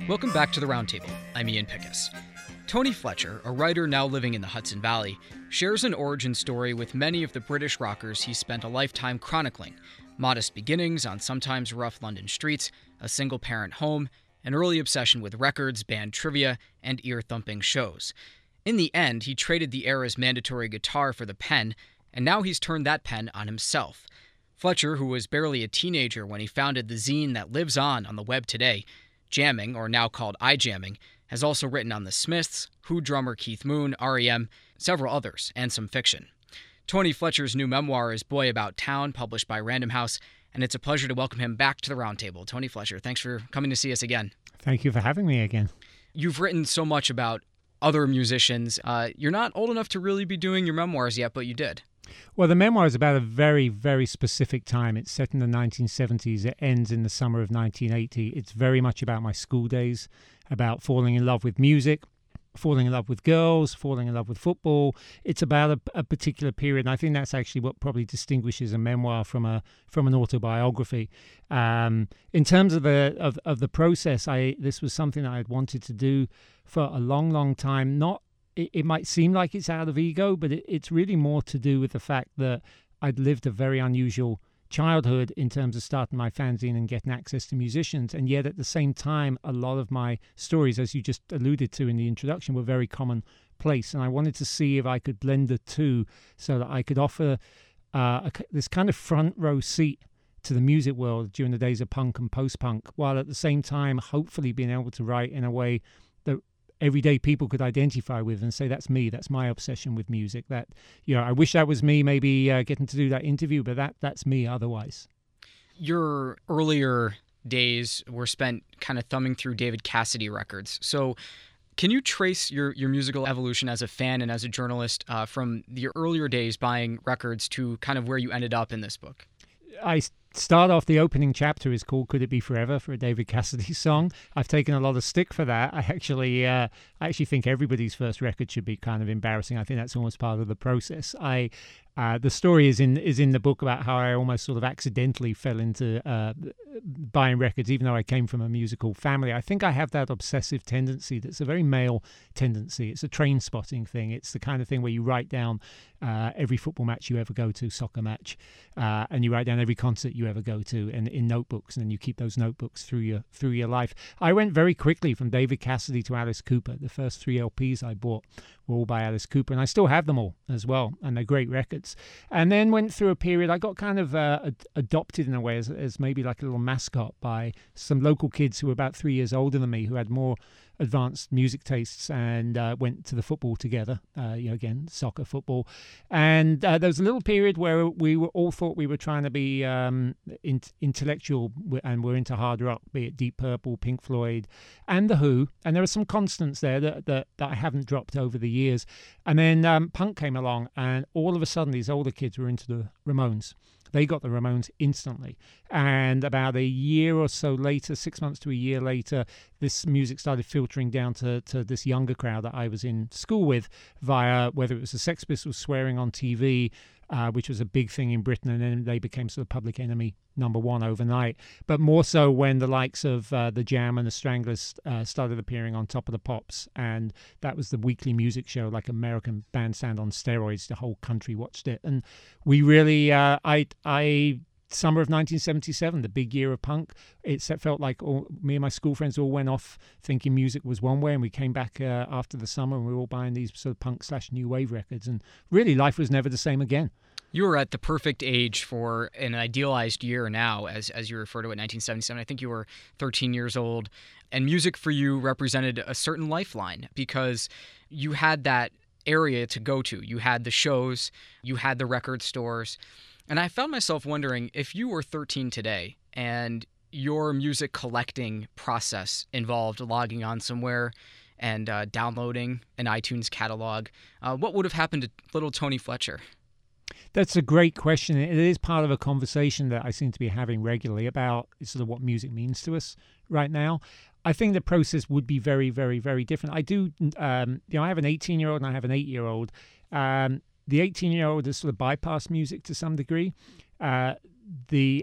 Welcome back to the Roundtable. I'm Ian Pickus. Tony Fletcher, a writer now living in the Hudson Valley, shares an origin story with many of the British rockers he spent a lifetime chronicling. Modest beginnings on sometimes rough London streets, a single-parent home, an early obsession with records, band trivia, and ear-thumping shows. In the end, he traded the era's mandatory guitar for the pen, and now he's turned that pen on himself. Fletcher, who was barely a teenager when he founded the zine that lives on the web today, Jamming, or now called iJamming, has also written on The Smiths, Who drummer Keith Moon, R.E.M., several others, and some fiction. Tony Fletcher's new memoir is Boy About Town, published by Random House, and it's a pleasure to welcome him back to the Roundtable. Tony Fletcher, thanks for coming to see us again. Thank you for having me again. You've written so much about other musicians. You're not old enough to really be doing your memoirs yet, but you did. Well, the memoir is about a very, very specific time. It's set in the 1970s. It ends in the summer of 1980. It's very much about my school days, about falling in love with music, falling in love with girls, falling in love with football. It's about a particular period, and I think that's actually what probably distinguishes a memoir from an autobiography. In terms of the process, this was something I had wanted to do for a long, long time. It might seem like it's out of ego, but it's really more to do with the fact that I'd lived a very unusual childhood in terms of starting my fanzine and getting access to musicians. And yet at the same time, a lot of my stories, as you just alluded to in the introduction, were very commonplace. And I wanted to see if I could blend the two so that I could offer this kind of front row seat to the music world during the days of punk and post-punk, while at the same time hopefully being able to write in a way that everyday people could identify with and say, that's me, that's my obsession with music. That, I wish that was me, maybe getting to do that interview, but that's me otherwise. Your earlier days were spent kind of thumbing through David Cassidy records. So can you trace your musical evolution as a fan and as a journalist from your earlier days buying records to kind of where you ended up in this book? I start off, the opening chapter is called Could It Be Forever, for a David Cassidy song. I've taken a lot of stick for that. I actually think everybody's first record should be kind of embarrassing. I think that's almost part of the process. The story is in the book about how I almost sort of accidentally fell into buying records, even though I came from a musical family. I think I have that obsessive tendency that's a very male tendency. It's a train spotting thing. It's the kind of thing where you write down every football match you ever go to, soccer match, and you write down every concert you ever go to, and in notebooks, and then you keep those notebooks through your life. I went very quickly from David Cassidy to Alice Cooper. The first 3 LPs I bought were all by Alice Cooper, and I still have them all as well, and they're great records. And then went through a period, I got kind of adopted in a way as maybe like a little mascot by some local kids who were about 3 years older than me, who had more advanced music tastes, and went to the football together, again, soccer, football. And there was a little period where we were all thought we were trying to be intellectual, and we're into hard rock, be it Deep Purple, Pink Floyd, and The Who. And there are some constants there that I haven't dropped over the years. And then punk came along, and all of a sudden these older kids were into the Ramones. They got the Ramones instantly. And about a year or so later, 6 months to a year later, this music started filtering down to this younger crowd that I was in school with via whether it was the Sex Pistols swearing on TV, which was a big thing in Britain, and then they became sort of Public Enemy #1 overnight. But more so when the likes of The Jam and the Stranglers started appearing on Top of the Pops, and that was the weekly music show, like American Bandstand on steroids. The whole country watched it, and we really, summer of 1977, the big year of punk, it felt like me and my school friends all went off thinking music was one way, and we came back after the summer, and we were all buying these sort of punk/new wave records, and really life was never the same again. You were at the perfect age for an idealized year now, as you refer to it, 1977. I think you were 13 years old, and music for you represented a certain lifeline because you had that area to go to. You had the shows, you had the record stores, and I found myself wondering if you were 13 today and your music collecting process involved logging on somewhere and downloading an iTunes catalog, what would have happened to little Tony Fletcher? That's a great question. It is part of a conversation that I seem to be having regularly about sort of what music means to us right now. I think the process would be very, very, very different. I do, I have an 18-year-old and I have an 8-year-old. The 18-year-old has sort of bypassed music to some degree. The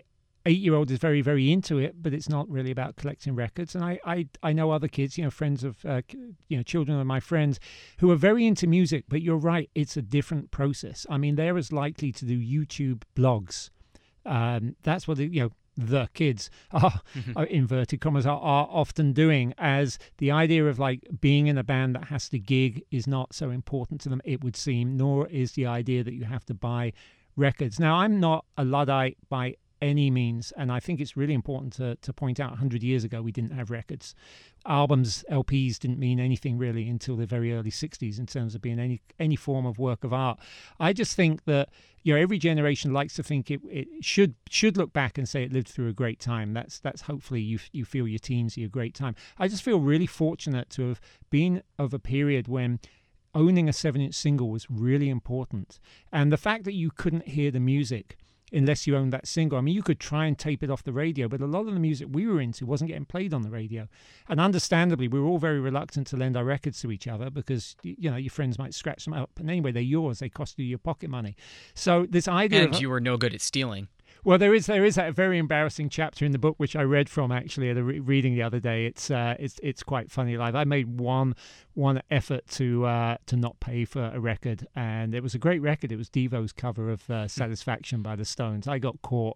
8-year-old is very, very into it, but it's not really about collecting records. And I know other kids, friends of, children of my friends who are very into music, but you're right, it's a different process. I mean, they're as likely to do YouTube blogs. That's what, the kids are inverted commas are often doing, as the idea of like being in a band that has to gig is not so important to them, it would seem, nor is the idea that you have to buy records. Now, I'm not a Luddite by any means, and I think it's really important to point out 100 years ago we didn't have records. Albums, LPs didn't mean anything really until the very early 60s in terms of being any form of work of art. I just think that every generation likes to think it should look back and say it lived through a great time. That's hopefully you feel your teens are a great time. I just feel really fortunate to have been of a period when owning a 7-inch single was really important, and the fact that you couldn't hear the music unless you owned that single. I mean, you could try and tape it off the radio, but a lot of the music we were into wasn't getting played on the radio. And understandably, we were all very reluctant to lend our records to each other because, your friends might scratch them up. And anyway, they're yours. They cost you your pocket money. So this idea And you were no good at stealing. Well, there is that very embarrassing chapter in the book which I read from actually at a reading the other day. It's quite funny. Like, I made one effort to not pay for a record, and it was a great record. It was Devo's cover of Satisfaction by the Stones. I got caught.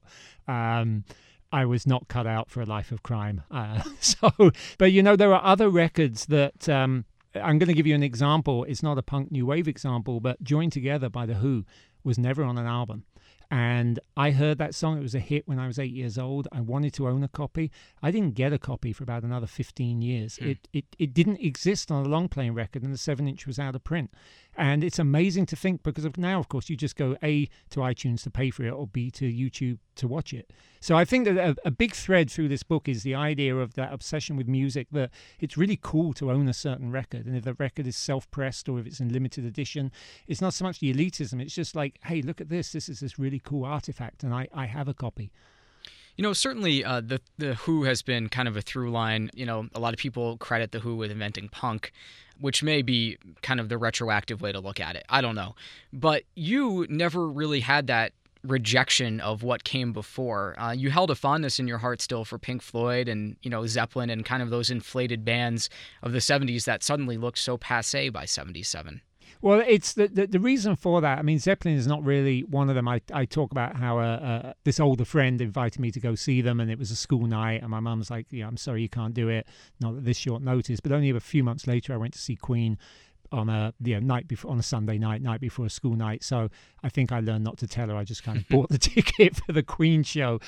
I was not cut out for a life of crime. But there are other records that. I'm going to give you an example. It's not a punk new wave example, but Joined Together by The Who was never on an album. And I heard that song. It was a hit when I was 8 years old. I wanted to own a copy. I didn't get a copy for about another 15 years. It didn't exist on a long playing record, and the 7-inch was out of print. And it's amazing to think, because now, of course, you just go A, to iTunes to pay for it, or B, to YouTube to watch it. So I think that a big thread through this book is the idea of that obsession with music, that it's really cool to own a certain record. And if the record is self-pressed or if it's in limited edition, it's not so much the elitism. It's just like, hey, look at this. This is this really cool artifact, and I have a copy. Certainly the Who has been kind of a through line. A lot of people credit the Who with inventing punk, which may be kind of the retroactive way to look at it. I don't know. But you never really had that rejection of what came before. You held a fondness in your heart still for Pink Floyd and, Zeppelin and kind of those inflated bands of the 70s that suddenly looked so passé by 77. Well, it's the reason for that. I mean, Zeppelin is not really one of them. I talk about how this older friend invited me to go see them, and it was a school night, and my mum's like, I'm sorry you can't do it, not at this short notice. But only a few months later, I went to see Queen on a night before, on a Sunday night before a school night. So I think I learned not to tell her. I just kind of bought the ticket for the Queen show.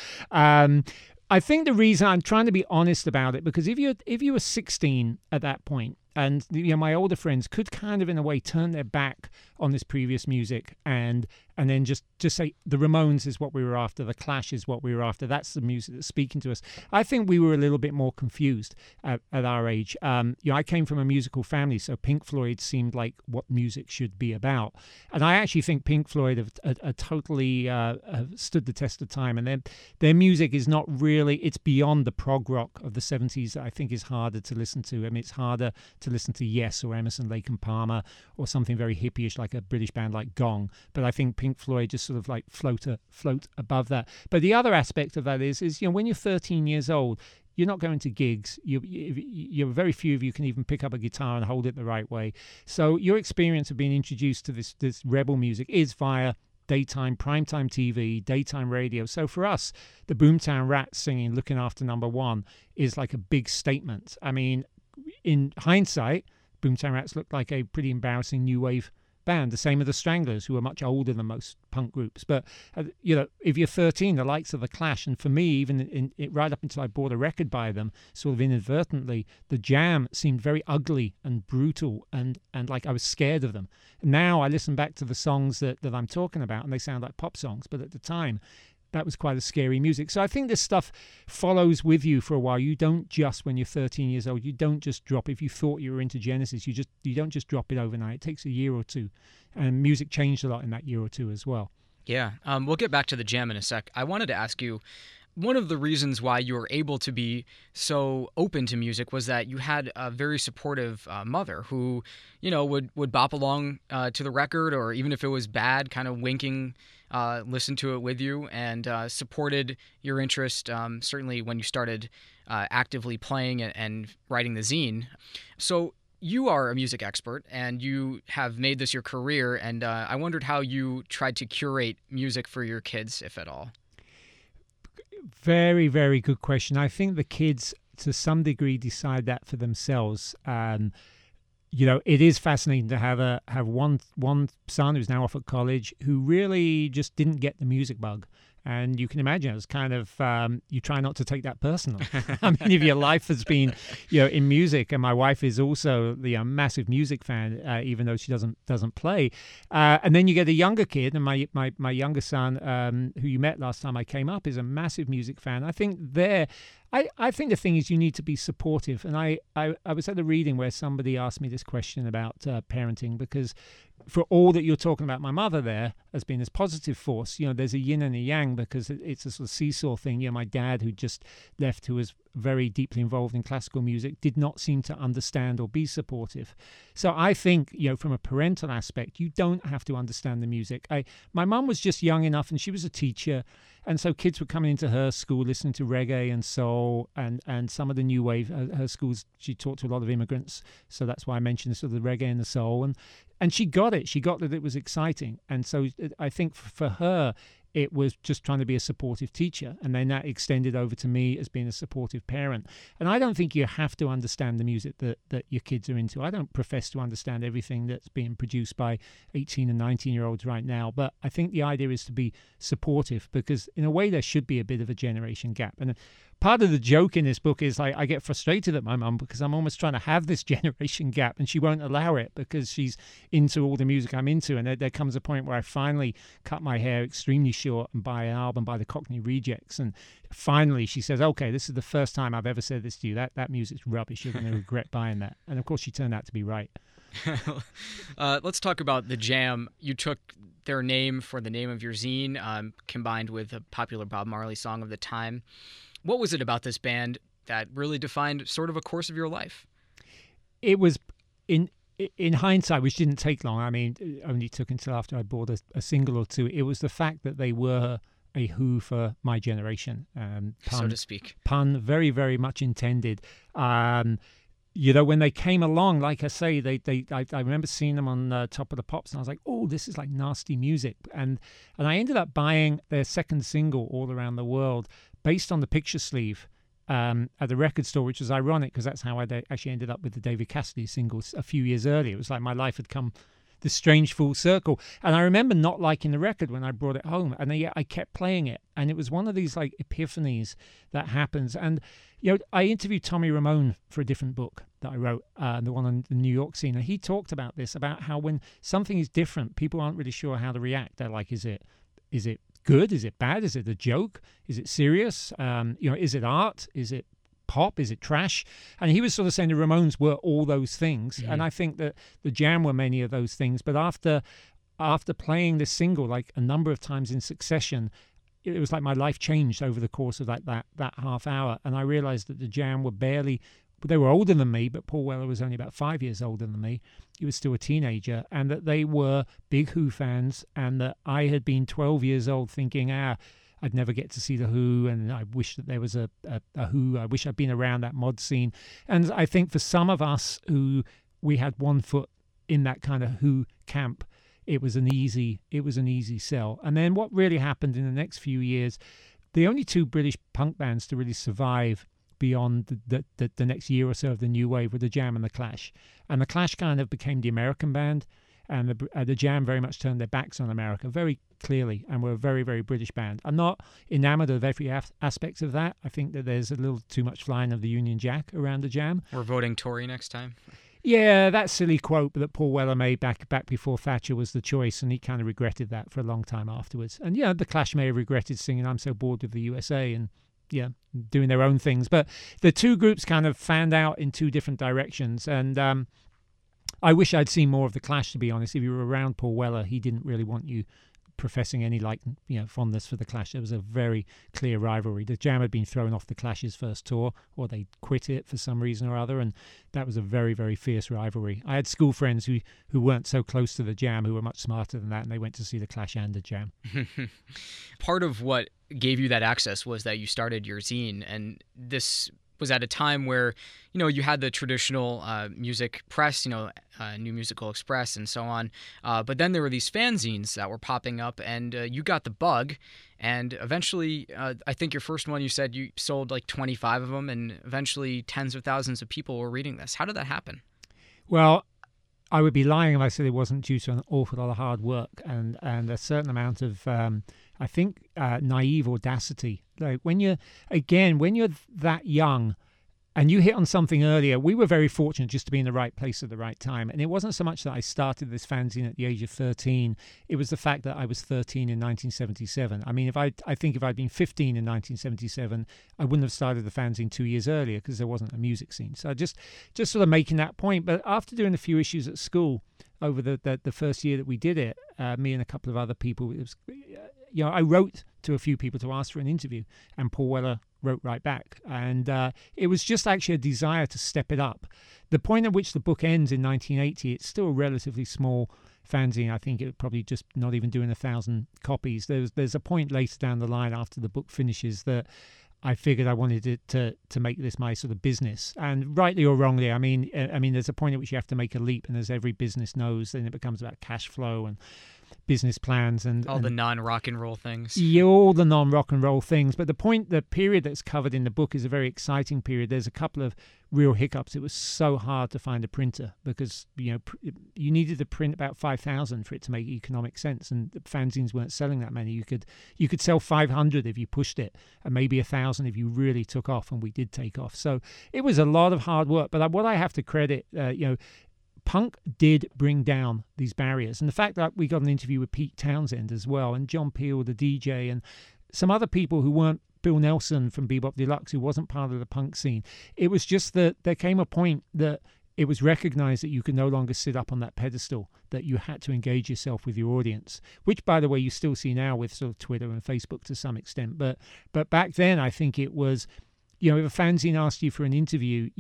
I think the reason I'm trying to be honest about it, because if you were 16 at that point, and my older friends could kind of in a way turn their back on this previous music and then just say the Ramones is what we were after, the Clash is what we were after, that's the music that's speaking to us. I think we were a little bit more confused at our age. I came from a musical family, so Pink Floyd seemed like what music should be about, and I actually think Pink Floyd have totally have stood the test of time, and their music is not really, it's beyond the prog rock of the 70s that I think is harder to listen to. I mean, it's harder to listen to Yes or Emerson, Lake and Palmer, or something very hippie-ish like a British band like Gong. But I think Pink Floyd just sort of like float above that. But the other aspect of that is when you're 13 years old, you're not going to gigs. You're very few of you can even pick up a guitar and hold it the right way. So your experience of being introduced to this rebel music is via daytime, primetime TV, daytime radio. So for us, the Boomtown Rats singing Looking After Number One is like a big statement. I mean, in hindsight, Boomtown Rats looked like a pretty embarrassing new wave band. The same with the Stranglers, who are much older than most punk groups. But if you're 13, the likes of the Clash, and for me, even right up until I bought a record by them, sort of inadvertently, the Jam seemed very ugly and brutal, and like I was scared of them. Now I listen back to the songs that I'm talking about, and they sound like pop songs. But at the time, that was quite a scary music. So I think this stuff follows with you for a while. You don't just, when you're 13 years old, you don't just drop. If you thought you were into Genesis, you don't just drop it overnight. It takes a year or two. And music changed a lot in that year or two as well. Yeah. We'll get back to the Jam in a sec. I wanted to ask you, one of the reasons why you were able to be so open to music was that you had a very supportive mother who, would bop along to the record, or even if it was bad, kind of winking, listen to it with you, and supported your interest, certainly when you started actively playing and writing the zine. So you are a music expert, and you have made this your career, and I wondered how you tried to curate music for your kids, if at all. Very, very good question. I think the kids, to some degree, decide that for themselves. It is fascinating to have one son who's now off at college who really just didn't get the music bug. And you can imagine it's kind of, you try not to take that personal. I mean, if your life has been, in music, and my wife is also a massive music fan, even though she doesn't play. And then you get a younger kid, and my younger son, who you met last time I came up, is a massive music fan. I think I think the thing is you need to be supportive. And I was at a reading where somebody asked me this question about parenting, because for all that you're talking about my mother there as being this positive force, there's a yin and a yang, because it's a sort of seesaw thing. My dad, who just left, who was very deeply involved in classical music, did not seem to understand or be supportive. So I think, from a parental aspect, you don't have to understand the music. My mum was just young enough, and she was a teacher, and so kids were coming into her school listening to reggae and soul and some of the new wave. Her schools, she taught to a lot of immigrants, so that's why I mentioned sort of the reggae and the soul. And she got it. She got that it was exciting. And so I think for her, it was just trying to be a supportive teacher. And then that extended over to me as being a supportive parent. And I don't think you have to understand the music that your kids are into. I don't profess to understand everything that's being produced by 18 and 19-year-olds right now. But I think the idea is to be supportive, because in a way there should be a bit of a generation gap. And part of the joke in this book is I get frustrated at my mum, because I'm almost trying to have this generation gap, and she won't allow it because she's into all the music I'm into. And there comes a point where I finally cut my hair extremely short and buy an album by the Cockney Rejects. And finally she says, okay, this is the first time I've ever said this to you. That music's rubbish. You're going to regret buying that. And of course she turned out to be right. Let's talk about the Jam. You took their name for the name of your zine, combined with a popular Bob Marley song of the time. What was it about this band that really defined sort of a course of your life? It was, in hindsight, which didn't take long. I mean, it only took until after I bought a single or two. It was the fact that they were a Who for my generation. Pun, so to speak. Pun, very, very much intended. When they came along, like I say, I remember seeing them on Top of the Pops, and I was like, oh, this is like nasty music. And I ended up buying their second single, All Around the World, based on the picture sleeve at the record store, which was ironic because that's how I actually ended up with the David Cassidy singles a few years earlier. It was like my life had come this strange full circle. And I remember not liking the record when I brought it home, and yet I kept playing it. And it was one of these like epiphanies that happens. And I interviewed Tommy Ramone for a different book that I wrote, the one on the New York scene, and he talked about this, about how when something is different, people aren't really sure how to react. They're like, is it good? Is it bad? Is it a joke? Is it serious? Is it art? Is it pop? Is it trash? And he was sort of saying the Ramones were all those things. Mm-hmm. And I think that the Jam were many of those things. But after playing this single like a number of times in succession, it was like my life changed over the course of like that half hour. And I realized that the Jam were they were older than me, but Paul Weller was only about 5 years older than me. He was still a teenager, and that they were big Who fans, and that I had been 12 years old thinking, I'd never get to see the Who, and I wish that there was a Who. I wish I'd been around that mod scene. And I think for some of us who we had one foot in that kind of Who camp, it was an easy sell. And then what really happened in the next few years, the only two British punk bands to really survive beyond the next year or so of the new wave were the Jam and the Clash. And the Clash kind of became the American band, and the Jam very much turned their backs on America very clearly, and were a very, very British band. I'm not enamored of every aspect of that. I think that there's a little too much flying of the Union Jack around the Jam. We're voting Tory next time. Yeah, that silly quote that Paul Weller made back before Thatcher was the choice, and he kind of regretted that for a long time afterwards. And the Clash may have regretted singing I'm So Bored with the USA and doing their own things. But the two groups kind of fanned out in two different directions. And I wish I'd seen more of the Clash, to be honest. If you were around Paul Weller, he didn't really want you professing any fondness for the Clash. There was a very clear rivalry. The Jam had been thrown off the Clash's first tour, or they quit it for some reason or other, and that was a very, very fierce rivalry. I had school friends who weren't so close to the Jam, who were much smarter than that, and they went to see the Clash and the Jam. Part of what gave you that access was that you started your zine, and this was at a time where, you had the traditional music press, New Musical Express and so on. But then there were these fanzines that were popping up, and you got the bug. And eventually, I think your first one, you said you sold like 25 of them, and eventually tens of thousands of people were reading this. How did that happen? Well, I would be lying if I said it wasn't due to an awful lot of hard work and a certain amount of, naive audacity. Like when you're that young and you hit on something earlier, we were very fortunate just to be in the right place at the right time. And it wasn't so much that I started this fanzine at the age of 13. It was the fact that I was 13 in 1977. I mean, I think if I'd been 15 in 1977, I wouldn't have started the fanzine 2 years earlier because there wasn't a music scene. So just sort of making that point. But after doing a few issues at school over the first year that we did it, me and a couple of other people, it was, I wrote to a few people to ask for an interview, and Paul Weller wrote right back. And it was just actually a desire to step it up. The point at which the book ends in 1980, it's still a relatively small fanzine. I think it probably just not even doing 1,000 copies. There's a point later down the line after the book finishes that I figured I wanted it to make this my sort of business, and rightly or wrongly, I mean, there's a point at which you have to make a leap, and as every business knows, then it becomes about cash flow and business plans and the non-rock and roll things. Yeah, all the non-rock and roll things. But the period that's covered in the book is a very exciting period. There's a couple of real hiccups. It was so hard to find a printer because you needed to print about 5,000 for it to make economic sense, and the fanzines weren't selling that many. You could sell 500 if you pushed it, and maybe 1,000 if you really took off, and we did take off. So it was a lot of hard work. But what I have to credit, punk did bring down these barriers. And the fact that we got an interview with Pete Townsend as well, and John Peel, the DJ, and some other people who weren't Bill Nelson from Bebop Deluxe, who wasn't part of the punk scene. It was just that there came a point that it was recognized that you could no longer sit up on that pedestal, that you had to engage yourself with your audience, which, by the way, you still see now with sort of Twitter and Facebook to some extent. But back then, I think it was, if a fanzine asked you for an interview,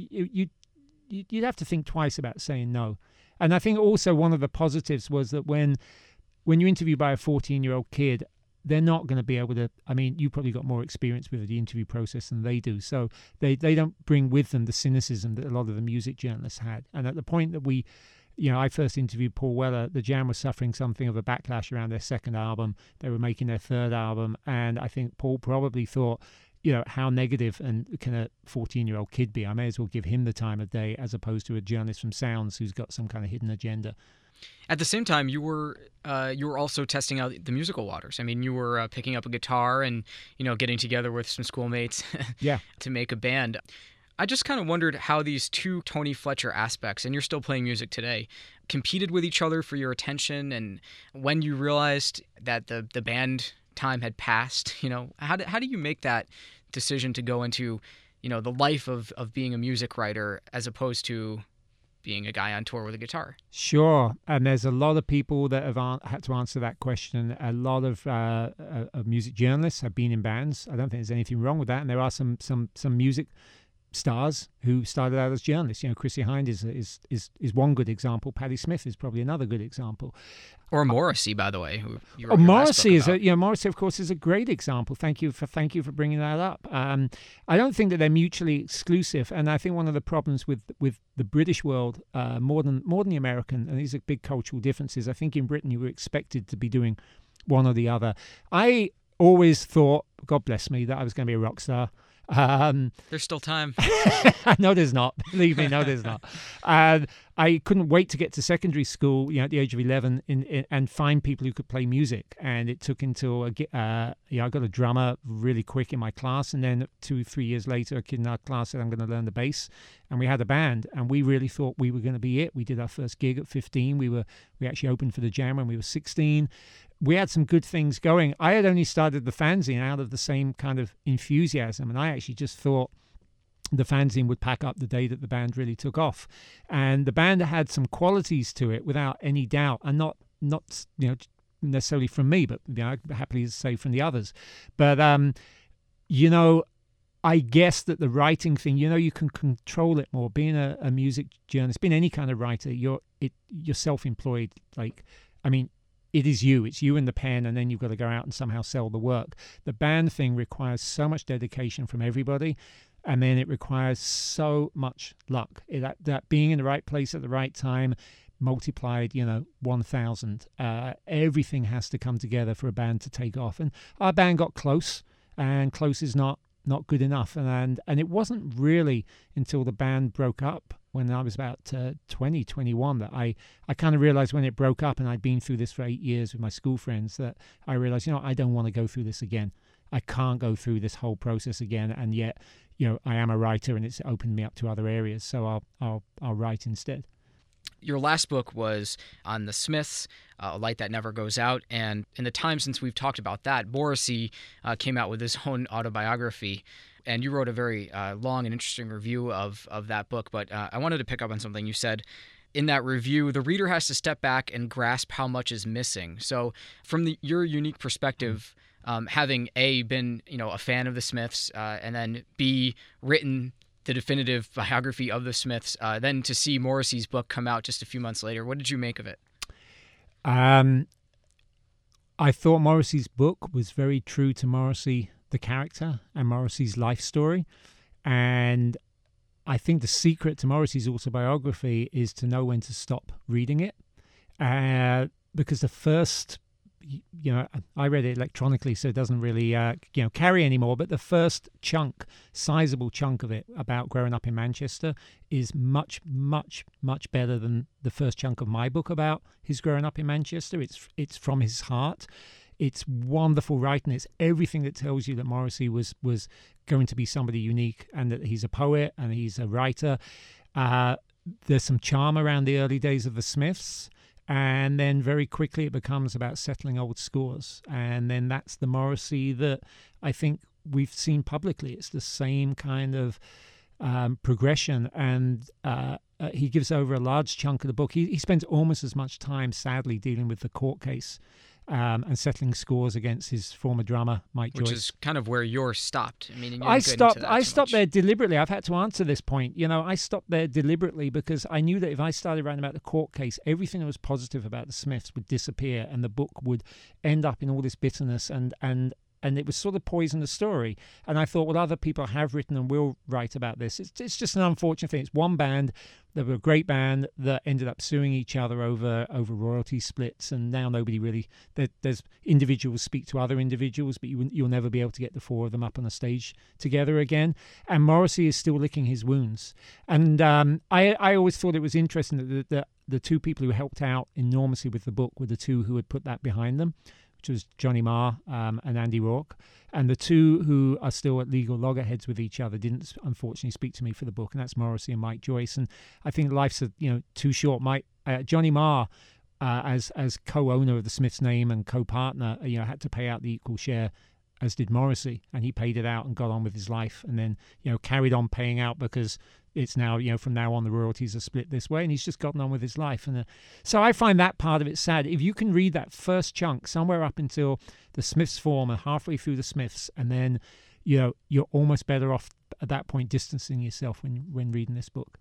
you'd have to think twice about saying no. And I think also one of the positives was that when you're interviewed by a 14-year-old kid, they're not going to be able to, you probably got more experience with the interview process than they do. So they don't bring with them the cynicism that a lot of the music journalists had. And at the point that I first interviewed Paul Weller, the Jam was suffering something of a backlash around their second album. They were making their third album. And I think Paul probably thought, how negative and can a 14-year-old kid be? I may as well give him the time of day as opposed to a journalist from Sounds who's got some kind of hidden agenda. At the same time, you were also testing out the musical waters. You were picking up a guitar and, getting together with some schoolmates to make a band. I just kind of wondered how these two Tony Fletcher aspects, and you're still playing music today, competed with each other for your attention, and when you realized that the band time had passed, how do you make that decision to go into, the life of being a music writer as opposed to being a guy on tour with a guitar? Sure. And there's a lot of people that have had to answer that question. A lot of music journalists have been in bands. I don't think there's anything wrong with that. And there are some music stars who started out as journalists. Chrissie Hynde is one good example. Patti Smith is probably another good example. Or Morrissey, by the way. Morrissey Morrissey, of course, is a great example. Thank you for bringing that up. I don't think that they're mutually exclusive, and I think one of the problems with the British world, more than the American, and these are big cultural differences. I think in Britain you were expected to be doing one or the other. I always thought, God bless me, that I was going to be a rock star. There's still time. No, there's not. Believe me, no, there's not. I couldn't wait to get to secondary school, at the age of 11, and find people who could play music. And it took until I got a drummer really quick in my class, and then 2-3 years later, a kid in our class said, "I'm going to learn the bass," and we had a band, and we really thought we were going to be it. We did our first gig at 15. We actually opened for the Jam when we were 16. We had some good things going. I had only started the fanzine out of the same kind of enthusiasm, and I actually just thought the fanzine would pack up the day that the band really took off. And the band had some qualities to it without any doubt, and not necessarily from me, but I'd happily say from the others. But I guess that the writing thing, you can control it more. Being a music journalist, being any kind of writer, you're self-employed. It is you. It's you and the pen, and then you've got to go out and somehow sell the work. The band thing requires so much dedication from everybody, and then it requires so much luck. That being in the right place at the right time, multiplied, 1,000. Everything has to come together for a band to take off. And our band got close, and close is not good enough. And it wasn't really until the band broke up when I was about 20, 21 that I kind of realized when it broke up, and I'd been through this for 8 years with my school friends, that I realized, I don't want to go through this again. I can't go through this whole process again. And yet, I am a writer, and it's opened me up to other areas. So I'll write instead. Your last book was on the Smiths, A Light That Never Goes Out. And in the time since we've talked about that, Morrissey came out with his own autobiography. And you wrote a very long and interesting review of that book. But I wanted to pick up on something you said. In that review, the reader has to step back and grasp how much is missing. So from your unique perspective, having A, been a fan of the Smiths, and then B, written the definitive biography of the Smiths, then to see Morrissey's book come out just a few months later, what did you make of it? I thought Morrissey's book was very true to Morrissey, the character, and Morrissey's life story. And I think the secret to Morrissey's autobiography is to know when to stop reading it. Because the first, I read it electronically, so it doesn't really, carry anymore. But the first sizable chunk of it about growing up in Manchester is much, much, much better than the first chunk of my book about his growing up in Manchester. It's from his heart. It's wonderful writing. It's everything that tells you that Morrissey was going to be somebody unique, and that he's a poet and he's a writer. There's some charm around the early days of the Smiths. And then very quickly it becomes about settling old scores. And then that's the Morrissey that I think we've seen publicly. It's the same kind of progression. And he gives over a large chunk of the book. He spends almost as much time, sadly, dealing with the court case and settling scores against his former drummer, Mike Joyce. Which is kind of where yours stopped. I stopped there deliberately. I've had to answer this point. I stopped there deliberately because I knew that if I started writing about the court case, everything that was positive about the Smiths would disappear, and the book would end up in all this bitterness, and it was sort of poison the story. And I thought, well, other people have written and will write about this. It's just an unfortunate thing. It's one band. They were a great band that ended up suing each other over royalty splits, and now nobody really. There's individuals speak to other individuals, but you'll never be able to get the four of them up on a stage together again. And Morrissey is still licking his wounds. And I always thought it was interesting that the two people who helped out enormously with the book were the two who had put that behind them, which was Johnny Marr and Andy Rourke. And the two who are still at legal loggerheads with each other didn't, unfortunately, speak to me for the book, and that's Morrissey and Mike Joyce. And I think life's too short. Johnny Marr, as co-owner of the Smiths name and co-partner, had to pay out the equal share, as did Morrissey, and he paid it out and got on with his life, and then carried on paying out because it's now from now on the royalties are split this way, and he's just gotten on with his life. And so I find that part of it sad. If you can read that first chunk somewhere up until the Smiths form and halfway through the Smiths, and then you're almost better off at that point distancing yourself when reading this book.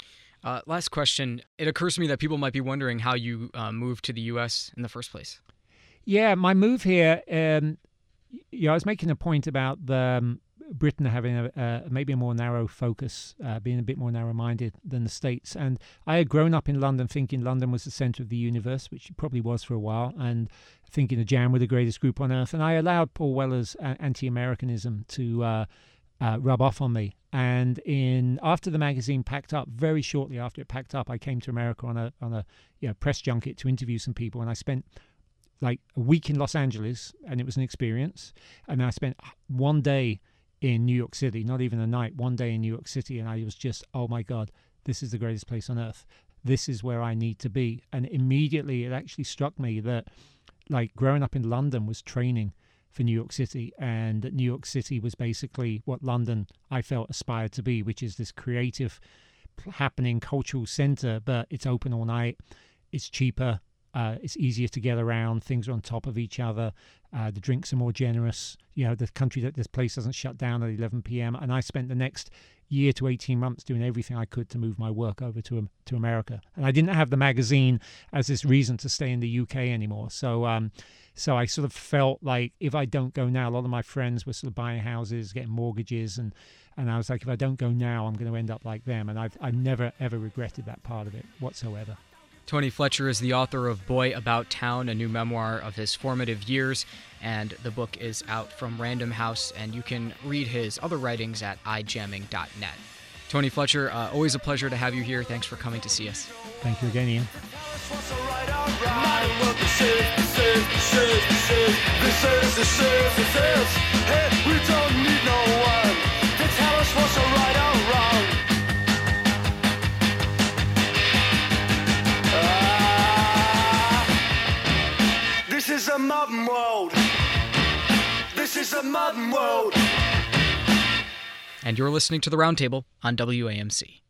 Last question. It occurs to me that people might be wondering how you moved to the U.S. in the first place. Yeah, my move here. I was making a point about Britain having maybe a more narrow focus, being a bit more narrow-minded than the States. And I had grown up in London thinking London was the centre of the universe, which it probably was for a while, and thinking the Jam were the greatest group on earth. And I allowed Paul Weller's anti-Americanism to rub off on me. And after the magazine packed up, very shortly after it packed up, I came to America on a press junket to interview some people, and I spent like a week in Los Angeles, and it was an experience. And I spent one day in New York City, not even a night, one day in New York City, and I was just, oh my God, this is the greatest place on earth. This is where I need to be. And immediately it actually struck me that like growing up in London was training for New York City, and New York City was basically what London, I felt, aspired to be, which is this creative, happening cultural center, but it's open all night, it's cheaper, It's easier to get around. Things are on top of each other. The drinks are more generous. This place doesn't shut down at 11 p.m. And I spent the next year to 18 months doing everything I could to move my work over to America. And I didn't have the magazine as this reason to stay in the UK anymore. So I sort of felt like if I don't go now, a lot of my friends were sort of buying houses, getting mortgages, and I was like, if I don't go now, I'm going to end up like them. And I've never, ever regretted that part of it whatsoever. Tony Fletcher is the author of Boy About Town, a new memoir of his formative years, and the book is out from Random House, and you can read his other writings at ijamming.net. Tony Fletcher, always a pleasure to have you here. Thanks for coming to see us. Thank you again, Ian. Hey, we don't need no one to tell us what's right or wrong. This is a modern world. This is a modern world. And you're listening to The Roundtable on WAMC.